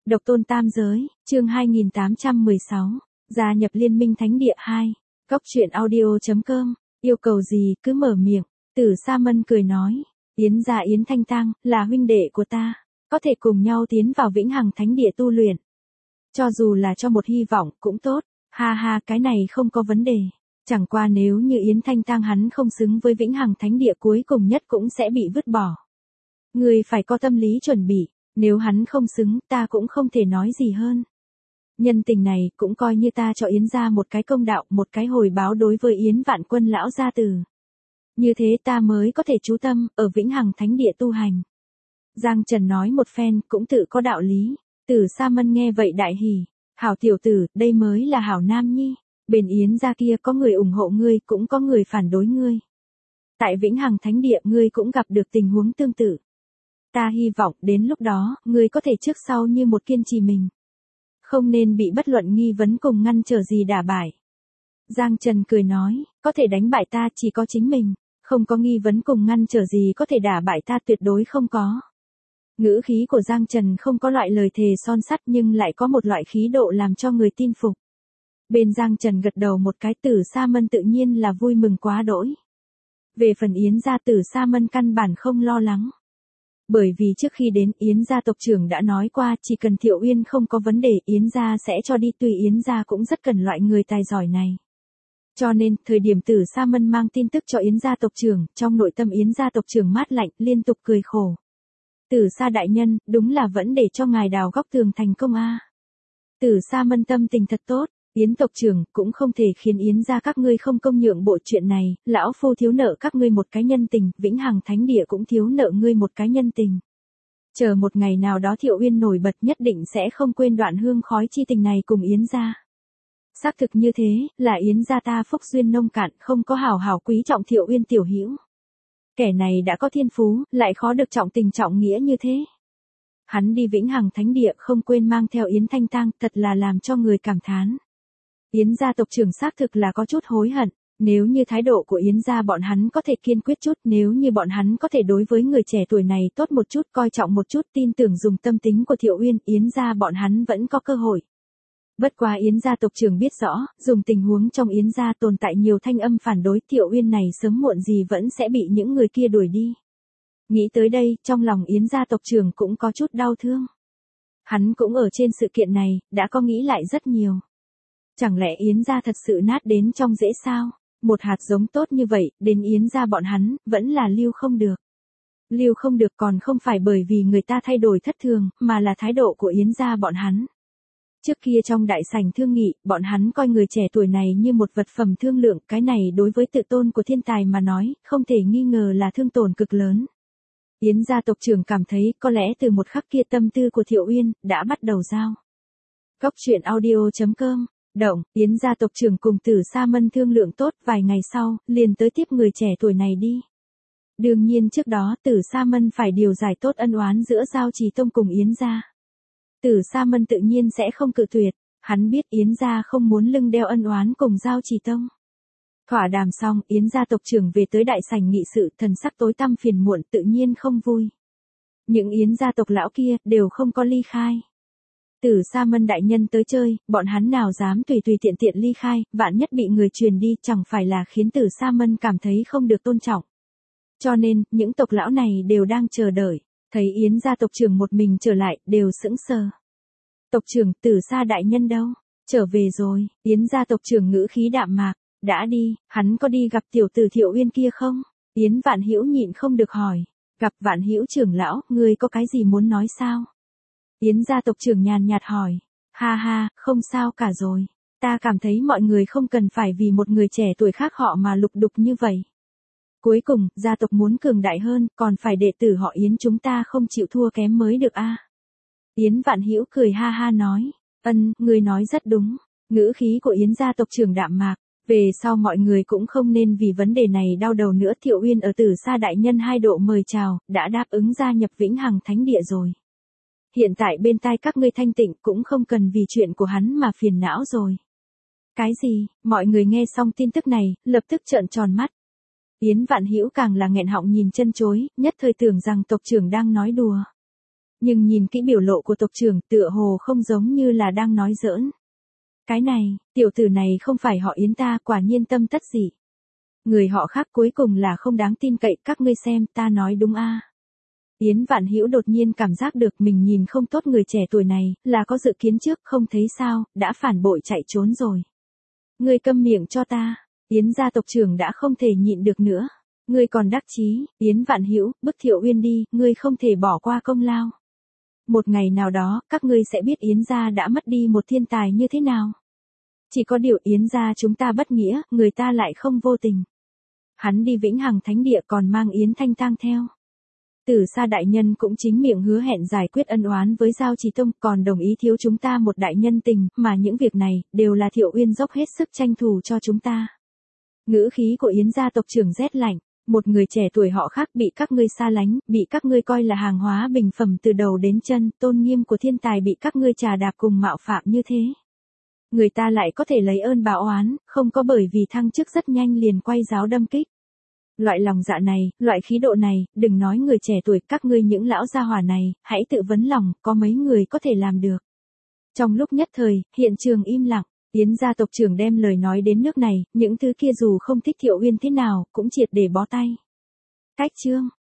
Độc tôn tam giới, chương 2816, gia nhập Liên minh Thánh địa 2, Cốc truyện audio.com, yêu cầu gì cứ mở miệng, Tử Sa Mân cười nói, Yến gia Yến Thanh Tăng, là huynh đệ của ta, có thể cùng nhau tiến vào Vĩnh Hằng Thánh địa tu luyện. Cho dù là cho một hy vọng cũng tốt, ha ha cái này không có vấn đề. Chẳng qua nếu như Yến Thanh Tăng hắn không xứng với Vĩnh Hằng Thánh địa cuối cùng nhất cũng sẽ bị vứt bỏ. Người phải có tâm lý chuẩn bị, nếu hắn không xứng ta cũng không thể nói gì hơn. Nhân tình này cũng coi như ta cho Yến gia một cái công đạo, một cái hồi báo đối với Yến Vạn Quân lão gia tử. Như thế ta mới có thể chú tâm ở Vĩnh Hằng Thánh địa tu hành. Giang Trần nói một phen cũng tự có đạo lý. Tử Sa Mân nghe vậy đại hỉ, hảo tiểu tử, đây mới là hảo nam nhi. Bên Yến gia kia có người ủng hộ ngươi cũng có người phản đối ngươi. Tại Vĩnh Hằng Thánh địa ngươi cũng gặp được tình huống tương tự. Ta hy vọng đến lúc đó, ngươi có thể trước sau như một kiên trì mình. Không nên bị bất luận nghi vấn cùng ngăn trở gì đả bại. Giang Trần cười nói, có thể đánh bại ta chỉ có chính mình, không có nghi vấn cùng ngăn trở gì có thể đả bại ta tuyệt đối không có. Ngữ khí của Giang Trần không có loại lời thề son sắt nhưng lại có một loại khí độ làm cho người tin phục. Bên Giang Trần gật đầu một cái, Tử Sa Mân tự nhiên là vui mừng quá đỗi. Về phần Yến gia, Tử Sa Mân căn bản không lo lắng. Bởi vì trước khi đến Yến gia tộc trưởng đã nói qua chỉ cần Thiệu Uyên không có vấn đề Yến gia sẽ cho đi, tuy Yến gia cũng rất cần loại người tài giỏi này. Cho nên, thời điểm Tử Sa Mân mang tin tức cho Yến gia tộc trưởng, trong nội tâm Yến gia tộc trưởng mát lạnh, liên tục cười khổ. Tử Sa đại nhân, đúng là vẫn để cho ngài đào góc tường thành công a. Tử Sa Mân tâm tình thật tốt, Yến tộc trưởng cũng không thể khiến Yến gia các ngươi không công nhượng bộ chuyện này, lão phu thiếu nợ các ngươi một cái nhân tình, Vĩnh Hằng Thánh địa cũng thiếu nợ ngươi một cái nhân tình. Chờ một ngày nào đó Thiệu Uyên nổi bật nhất định sẽ không quên đoạn hương khói chi tình này cùng Yến gia. Xác thực như thế, là Yến gia ta phúc duyên nông cạn, không có hảo hảo quý trọng Thiệu Uyên tiểu hữu. Kẻ này đã có thiên phú, lại khó được trọng tình trọng nghĩa như thế. Hắn đi Vĩnh Hằng Thánh địa không quên mang theo Yến Thanh Tăng, thật là làm cho người cảm thán. Yến gia tộc trưởng xác thực là có chút hối hận, nếu như thái độ của Yến gia bọn hắn có thể kiên quyết chút, nếu như bọn hắn có thể đối với người trẻ tuổi này tốt một chút, coi trọng một chút, tin tưởng dùng tâm tính của Thiệu Uyên, Yến gia bọn hắn vẫn có cơ hội. Bất quá Yến gia tộc trưởng biết rõ, dùng tình huống trong Yến gia tồn tại nhiều thanh âm phản đối, Thiệu Uyên này sớm muộn gì vẫn sẽ bị những người kia đuổi đi. Nghĩ tới đây, trong lòng Yến gia tộc trưởng cũng có chút đau thương. Hắn cũng ở trên sự kiện này, đã có nghĩ lại rất nhiều. Chẳng lẽ Yến gia thật sự nát đến trong rễ sao? Một hạt giống tốt như vậy, đến Yến gia bọn hắn, vẫn là lưu không được. Lưu không được còn không phải bởi vì người ta thay đổi thất thường, mà là thái độ của Yến gia bọn hắn. Trước kia trong đại sảnh thương nghị, bọn hắn coi người trẻ tuổi này như một vật phẩm thương lượng, cái này đối với tự tôn của thiên tài mà nói, không thể nghi ngờ là thương tổn cực lớn. Yến gia tộc trưởng cảm thấy có lẽ từ một khắc kia tâm tư của Thiệu Uyên đã bắt đầu giao. Cốc truyện audio.com, động, Yến gia tộc trưởng cùng Tử Sa Mân thương lượng tốt, vài ngày sau, liền tới tiếp người trẻ tuổi này đi. Đương nhiên trước đó Tử Sa Mân phải điều giải tốt ân oán giữa Giao Trì Tông cùng Yến gia. Tử Sa Mân tự nhiên sẽ không cự tuyệt, hắn biết Yến gia không muốn lưng đeo ân oán cùng Giao Trì Tông. Thỏa đàm xong, Yến gia tộc trưởng về tới đại sảnh nghị sự, thần sắc tối tăm phiền muộn, tự nhiên không vui. Những Yến gia tộc lão kia đều không có ly khai. Tử Sa Mân đại nhân tới chơi, bọn hắn nào dám tùy tùy tiện tiện ly khai, vạn nhất bị người truyền đi, chẳng phải là khiến Tử Sa Mân cảm thấy không được tôn trọng. Cho nên, những tộc lão này đều đang chờ đợi, thấy Yến gia tộc trưởng một mình trở lại, đều sững sờ. Tộc trưởng, Tử Sa đại nhân đâu? Trở về rồi. Yến gia tộc trưởng ngữ khí đạm mạc, đã đi, hắn có đi gặp tiểu tử Thiệu Uyên kia không? Yến Vạn Hữu nhịn không được hỏi, gặp Vạn Hữu trưởng lão, ngươi có cái gì muốn nói sao? Yến gia tộc trưởng nhàn nhạt hỏi, ha ha, không sao cả rồi, ta cảm thấy mọi người không cần phải vì một người trẻ tuổi khác họ mà lục đục như vậy. Cuối cùng, gia tộc muốn cường đại hơn, còn phải đệ tử họ Yến chúng ta không chịu thua kém mới được a. Yến Vạn Hữu cười ha ha nói, ngươi nói rất đúng, ngữ khí của Yến gia tộc trưởng đạm mạc, về sau mọi người cũng không nên vì vấn đề này đau đầu nữa. Thiệu Uyên ở Tử Sa đại nhân 2 độ mời chào, đã đáp ứng gia nhập Vĩnh Hằng Thánh địa rồi. Hiện tại bên tai các ngươi thanh tịnh cũng không cần vì chuyện của hắn mà phiền não rồi. Cái gì? Mọi người nghe xong tin tức này, lập tức trợn tròn mắt. Yến Vạn Hữu càng là nghẹn họng nhìn chân chối, nhất thời tưởng rằng tộc trưởng đang nói đùa. Nhưng nhìn kỹ biểu lộ của tộc trưởng tựa hồ không giống như là đang nói giỡn. Cái này, tiểu tử này không phải họ Yến ta, quả nhiên tâm tất dị. Người họ khác cuối cùng là không đáng tin cậy, các ngươi xem, ta nói đúng a. Yến Vạn Hữu đột nhiên cảm giác được mình nhìn không tốt người trẻ tuổi này, là có dự kiến trước, không thấy sao, đã phản bội chạy trốn rồi. Ngươi câm miệng cho ta. Yến gia tộc trưởng đã không thể nhịn được nữa. Ngươi còn đắc chí, Yến Vạn Hữu, bức Thiệu Uyên đi, ngươi không thể bỏ qua công lao. Một ngày nào đó, các ngươi sẽ biết Yến gia đã mất đi một thiên tài như thế nào. Chỉ có điều Yến gia chúng ta bất nghĩa, người ta lại không vô tình. Hắn đi Vĩnh Hằng Thánh Địa còn mang Yến Thanh Tang theo. Tử Sa đại nhân cũng chính miệng hứa hẹn giải quyết ân oán với Giao Trì Tông, còn đồng ý thiếu chúng ta một đại nhân tình, mà những việc này đều là Thiệu Uyên dốc hết sức tranh thủ cho chúng ta. Ngữ khí của Yến gia tộc trưởng rét lạnh, một người trẻ tuổi họ khác bị các ngươi xa lánh, bị các ngươi coi là hàng hóa bình phẩm từ đầu đến chân, tôn nghiêm của thiên tài bị các ngươi trà đạp cùng mạo phạm như thế. Người ta lại có thể lấy ơn báo oán, không có bởi vì thăng chức rất nhanh liền quay giáo đâm kích. Loại lòng dạ này, loại khí độ này, đừng nói người trẻ tuổi, các ngươi những lão gia hỏa này, hãy tự vấn lòng, có mấy người có thể làm được. Trong lúc nhất thời, hiện trường im lặng, Yến gia tộc trưởng đem lời nói đến nước này, những thứ kia dù không thích Thiệu Uyên thế nào, cũng triệt để bó tay. Cách chương